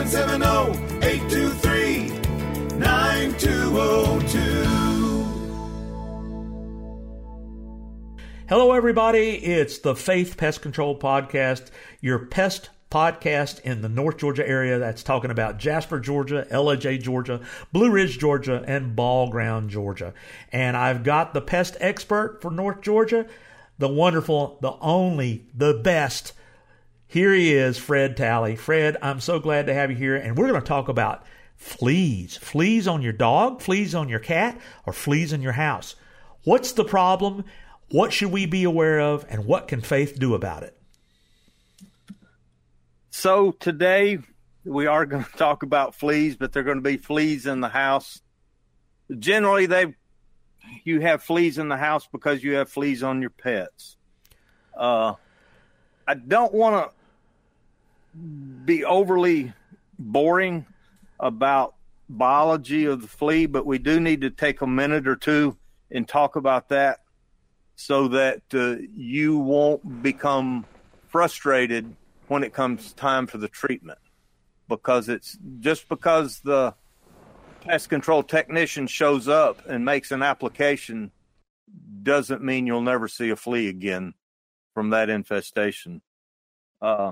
770-823-9202. Hello, everybody. It's the Faith Pest Control Podcast, your pest podcast in the North Georgia area that's talking about Jasper, Georgia, LJ, Georgia, Blue Ridge, Georgia, and Ball Ground, Georgia. And I've got the pest expert for North Georgia, the wonderful, the only, the best. Here he is, Fred Talley. Fred, I'm so glad to have you here, and we're going to talk about fleas. Fleas on your dog, fleas on your cat, or fleas in your house. What's the problem? What should we be aware of, and what can Faith do about it? So today we are going to talk about fleas, but they're going to be fleas in the house. Generally, you have fleas in the house because you have fleas on your pets. I don't want to be overly boring about biology of the flea, but we do need to take a minute or two and talk about that so that you won't become frustrated when it comes time for the treatment, because it's just because the pest control technician shows up and makes an application doesn't mean you'll never see a flea again from that infestation. The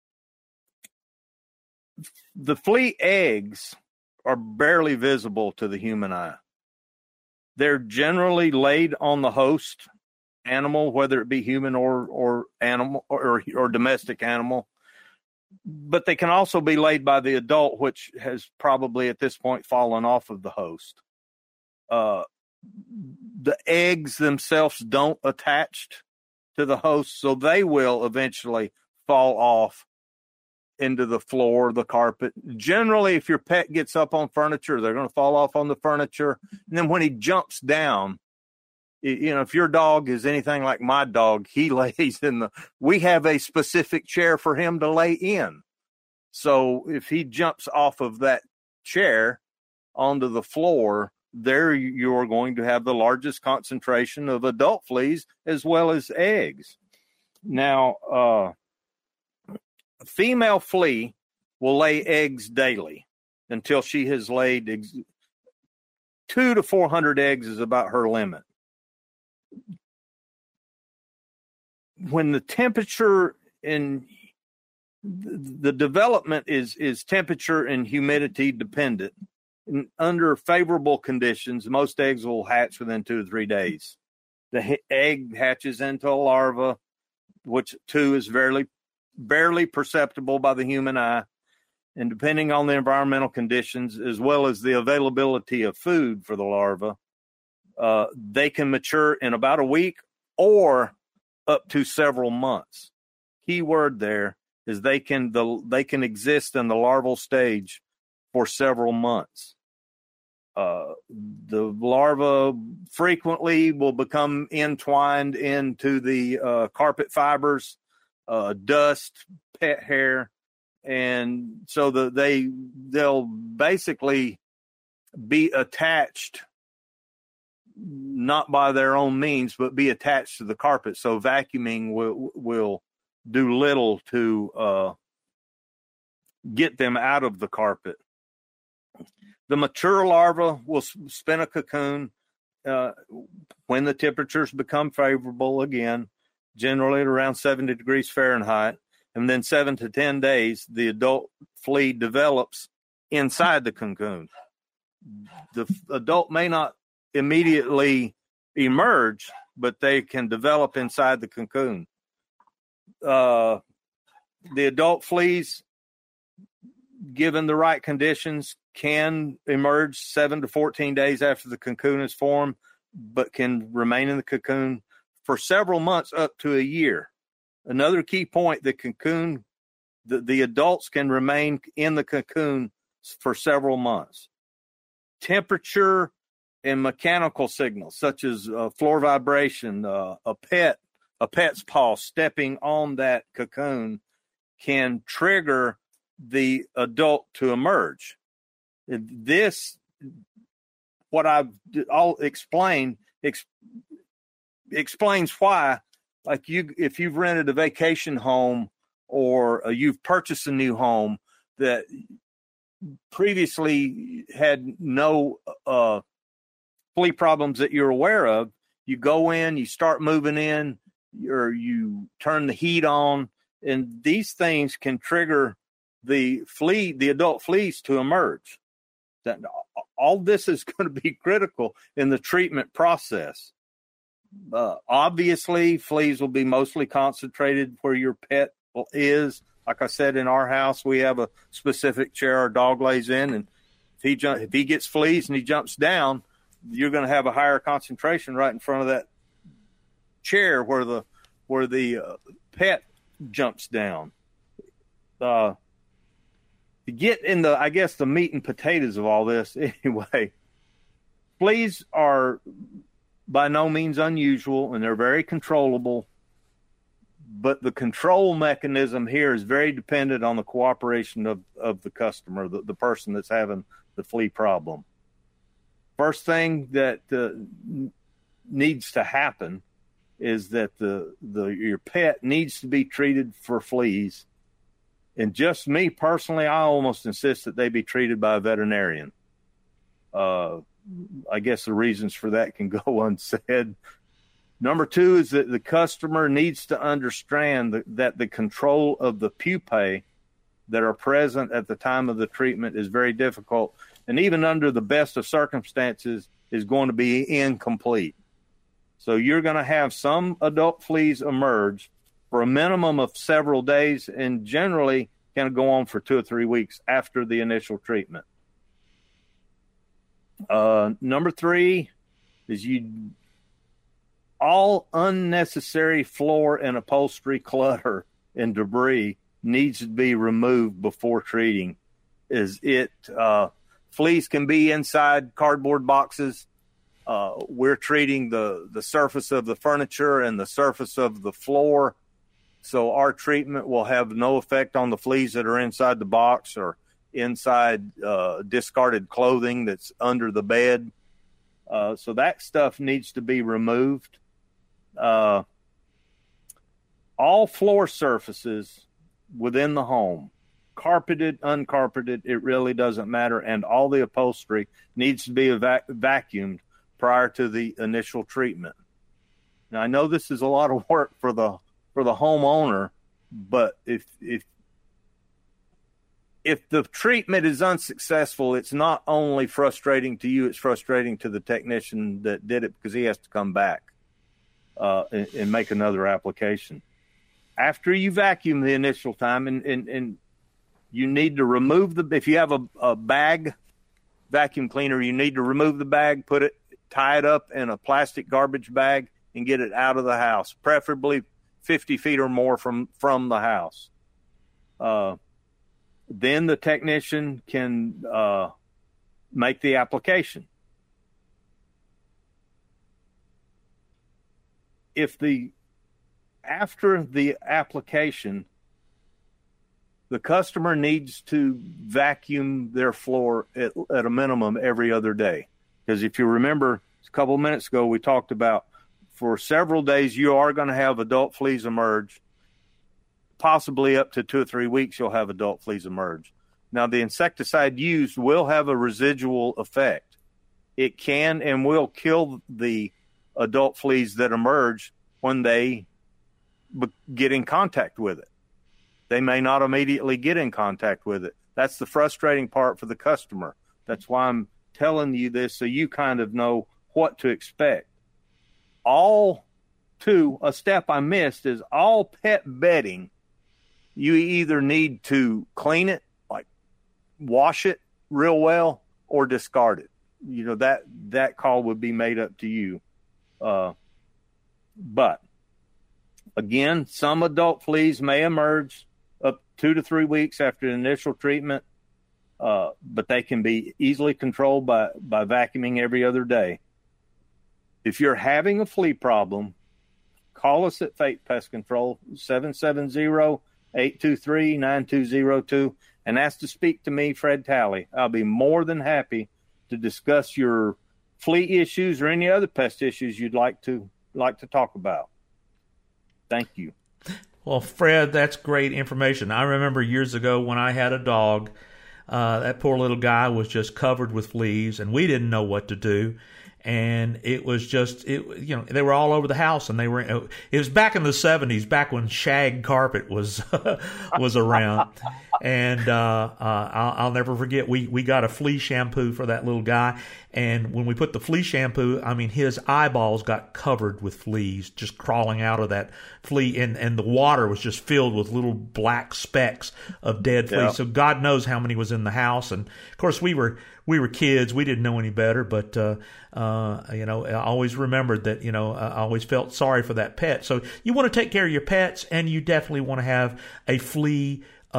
flea eggs are barely visible to the human eye. They're generally laid on the host animal, whether it be human or animal or domestic animal, but they can also be laid by the adult, which has probably at this point fallen off of the host. The eggs themselves don't attach to the host, so they will eventually fall off into the floor, the carpet. Generally, if your pet gets up on furniture, they're going to fall off on the furniture. And then when he jumps down, if your dog is anything like my dog, he lays we have a specific chair for him to lay in. So if he jumps off of that chair onto the floor, there you're going to have the largest concentration of adult fleas as well as eggs. Now, a female flea will lay eggs daily until she has laid 200 to 400 eggs is about her limit. When the temperature in the development is temperature and humidity dependent, and under favorable conditions, most eggs will hatch within 2 to 3 days. The egg hatches into a larva, which too is barely perceptible by the human eye, and depending on the environmental conditions as well as the availability of food for the larva, they can mature in about a week or up to several months. Key word there is they can exist in the larval stage for several months. The larva frequently will become entwined into the carpet fibers, dust, pet hair, and so they'll basically be attached, not by their own means, but be attached to the carpet. So vacuuming will do little to get them out of the carpet. The mature larva will spin a cocoon when the temperatures become favorable again, generally at around 70 degrees Fahrenheit. And then 7 to 10 days, the adult flea develops inside the cocoon. The adult may not immediately emerge, but they can develop inside the cocoon. The adult fleas, given the right conditions, can emerge 7 to 14 days after the cocoon is formed, but can remain in the cocoon for several months up to a year. Another key point, the adults can remain in the cocoon for several months. Temperature and mechanical signals, such as floor vibration, a pet's paw stepping on that cocoon, can trigger the adult to emerge. This, what I'll explain, explains why, like if you've rented a vacation home or you've purchased a new home, that previously had no flea problems that you're aware of, you go in, you start moving in, or you turn the heat on, and these things can trigger the adult fleas to emerge. That all this is going to be critical in the treatment process. Obviously, fleas will be mostly concentrated where your pet is. Like I said, in our house, we have a specific chair our dog lays in, and if he gets fleas and he jumps down, you're going to have a higher concentration right in front of that chair where the pet jumps down. To get in the meat and potatoes of all this, anyway, fleas are by no means unusual, and they're very controllable. But the control mechanism here is very dependent on the cooperation of the customer, the person that's having the flea problem. First thing that needs to happen is that your pet needs to be treated for fleas. And just me personally, I almost insist that they be treated by a veterinarian. I guess the reasons for that can go unsaid. Number two is that the customer needs to understand that the control of the pupae that are present at the time of the treatment is very difficult, and even under the best of circumstances is going to be incomplete. So you're going to have some adult fleas emerge for a minimum of several days, and generally can go on for 2 or 3 weeks after the initial treatment. Number three is all unnecessary floor and upholstery clutter and debris needs to be removed before treating. Fleas can be inside cardboard boxes. We're treating the surface of the furniture and the surface of the floor. So our treatment will have no effect on the fleas that are inside the box or inside discarded clothing that's under the bed. So that stuff needs to be removed. All floor surfaces within the home, carpeted, uncarpeted, it really doesn't matter. And all the upholstery needs to be vacuumed prior to the initial treatment. Now, I know this is a lot of work for the homeowner, but if the treatment is unsuccessful, it's not only frustrating to you, it's frustrating to the technician that did it, because he has to come back and make another application. After you vacuum the initial time, and you need to remove if you have a bag vacuum cleaner, you need to remove the bag, tie it up in a plastic garbage bag, and get it out of the house, preferably 50 feet or more from the house. Then the technician can make the application. After the application, the customer needs to vacuum their floor at a minimum every other day. Because if you remember, a couple of minutes ago, we talked about for several days, you are going to have adult fleas emerge. Possibly up to 2 or 3 weeks, you'll have adult fleas emerge. Now, the insecticide used will have a residual effect. It can and will kill the adult fleas that emerge when they get in contact with it. They may not immediately get in contact with it. That's the frustrating part for the customer. That's why I'm telling you this, so you kind of know what to expect. A step I missed is all pet bedding. You either need to clean it, like wash it real well, or discard it. That call would be made up to you. But again, some adult fleas may emerge up 2 to 3 weeks after the initial treatment, but they can be easily controlled by vacuuming every other day. If you're having a flea problem, call us at Faith Pest Control, 770-823-9202, and ask to speak to me, Fred Talley. I'll be more than happy to discuss your flea issues or any other pest issues you'd like to talk about. Thank you. Well, Fred, that's great information. I remember years ago when I had a dog, that poor little guy was just covered with fleas, and we didn't know what to do. And it was just, they were all over the house, and it was back in the 70s, back when shag carpet was around. And I'll never forget, we got a flea shampoo for that little guy. And when we put the flea shampoo, I mean, his eyeballs got covered with fleas, just crawling out of that flea. And the water was just filled with little black specks of dead fleas. Yeah. So God knows how many was in the house. And of course, we were kids. We didn't know any better, but, I always remembered that, I always felt sorry for that pet. So you want to take care of your pets, and you definitely want to have a flea-free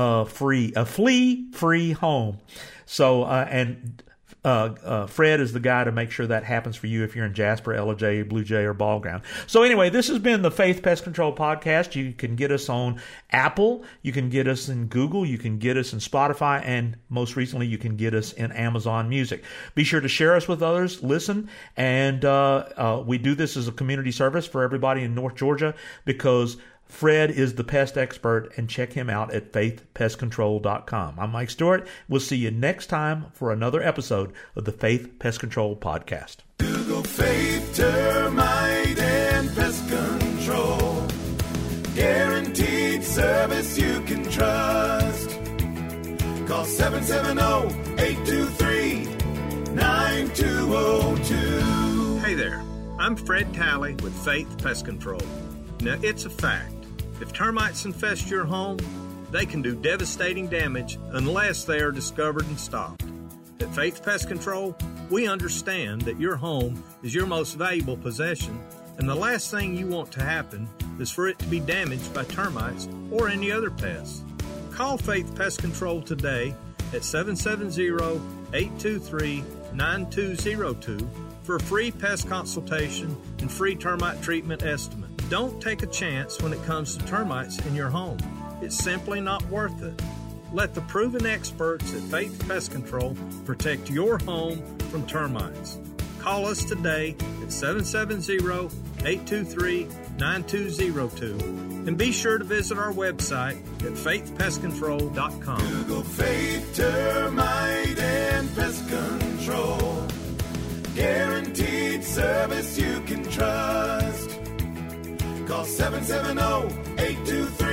home. So, Fred is the guy to make sure that happens for you if you're in Jasper, Ellijay, Blue Jay, or Ball Ground. So anyway, this has been the Faith Pest Control Podcast. You can get us on Apple, you can get us in Google, you can get us in Spotify, and most recently you can get us in Amazon Music. Be sure to share us with others, listen, and we do this as a community service for everybody in North Georgia, because Fred is the pest expert, and check him out at faithpestcontrol.com. I'm Mike Stewart. We'll see you next time for another episode of the Faith Pest Control Podcast. Google Faith Termite and Pest Control. Guaranteed service you can trust. Call 770-823-9202. Hey there, I'm Fred Talley with Faith Pest Control. Now, it's a fact. If termites infest your home, they can do devastating damage unless they are discovered and stopped. At Faith Pest Control, we understand that your home is your most valuable possession, and the last thing you want to happen is for it to be damaged by termites or any other pests. Call Faith Pest Control today at 770-823-9202 for a free pest consultation and free termite treatment estimate. Don't take a chance when it comes to termites in your home. It's simply not worth it. Let the proven experts at Faith Pest Control protect your home from termites. Call us today at 770-823-9202. And be sure to visit our website at faithpestcontrol.com. Google Faith Termite and Pest Control. Guaranteed service you can trust. Call 770-823